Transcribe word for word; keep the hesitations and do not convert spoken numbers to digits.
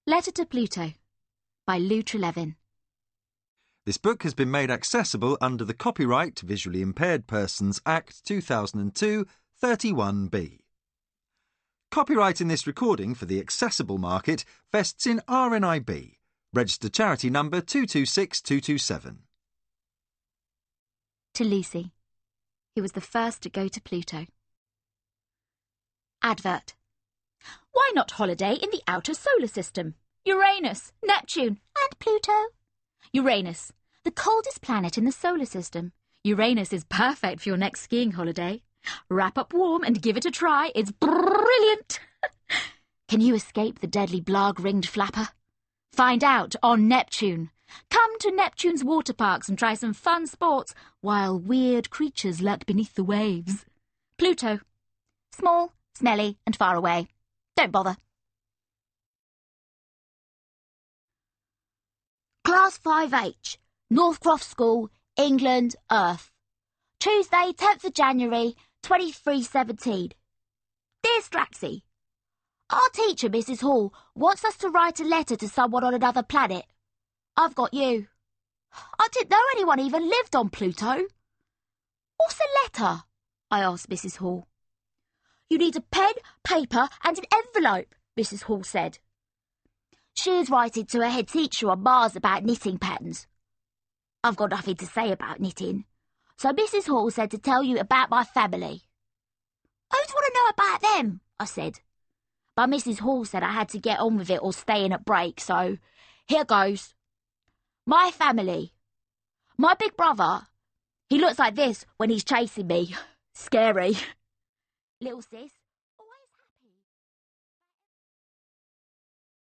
Letter to Pluto by Lou Trelevin. This book has been made accessible under the Copyright to Visually Impaired Persons Act two thousand two, thirty-one B. Copyright in this recording for the accessible market vests in R N I B, registered charity number two two six two two seven. To Lucy, who was the first to go to Pluto. Advert. Why not holiday in the outer solar system? Uranus, Neptune, and Pluto. Uranus, the coldest planet in the solar system. Uranus is perfect for your next skiing holiday. Wrap up warm and give it a try. It's brilliant. Can you escape the deadly blarg-ringed flapper? Find out on Neptune. Come to Neptune's water parks and try some fun sports while weird creatures lurk beneath the waves. Pluto. Small, smelly, and far away. Don't bother. Class five H, Northcroft School, England, Earth. Tuesday, tenth of January, twenty-three seventeen. Dear Straxy, our teacher, Missus Hall, wants us to write a letter to someone on another planet. I've got you. I didn't know anyone even lived on Pluto. What's a letter? I asked Missus Hall. You need a pen, paper and an envelope, Missus Hall said. She is writing to her head teacher on Mars about knitting patterns. I've got nothing to say about knitting, so Missus Hall said to tell you about my family. I don't want to know about them, I said. But Missus Hall said I had to get on with it or stay in at break, so here goes. My family. My big brother. He looks like this when he's chasing me. Scary. Little sis,